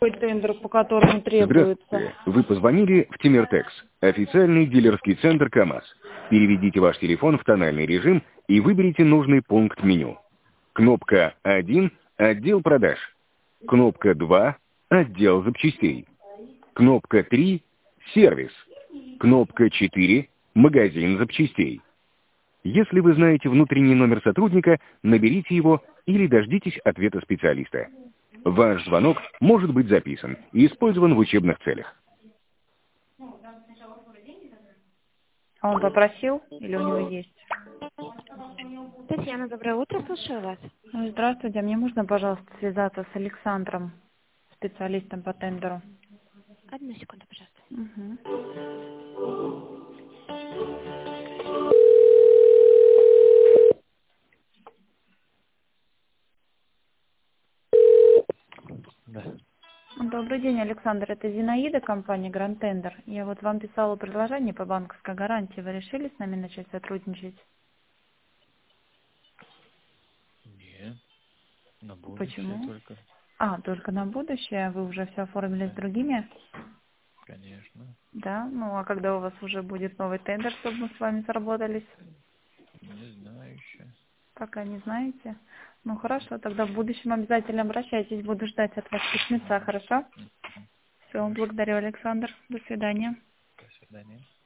Тендер, по которому требуется. Здравствуйте. Вы позвонили в Тимиртекс, официальный дилерский центр КАМАЗ. Переведите ваш телефон в тональный режим и выберите нужный пункт меню. Кнопка 1– отдел продаж. Кнопка 2– отдел запчастей. Кнопка 3– сервис. Кнопка 4– магазин запчастей. Если вы знаете внутренний номер сотрудника, наберите его или дождитесь ответа специалиста. Ваш звонок может быть записан и использован в учебных целях. А он попросил или у него есть? Татьяна, доброе утро, слушаю вас. Здравствуйте, а мне можно, пожалуйста, связаться с Александром, специалистом по тендеру? Одну секунду, пожалуйста. Угу. Да. Добрый день, Александр. Это Зинаида, компания Grand Tender. Я вот вам писала предложение по банковской гарантии. Вы решили с нами начать сотрудничать? Нет. На будущее Почему? только. Только на будущее? Вы уже все оформили с другими? Конечно. Да? Ну, а когда у вас уже будет новый тендер, чтобы мы с вами сработались? Не знаю еще. Пока не знаете? Ну, хорошо, тогда в будущем обязательно обращайтесь. Буду ждать от вас письмеца, хорошо? Все, благодарю, Александр. До свидания. До свидания.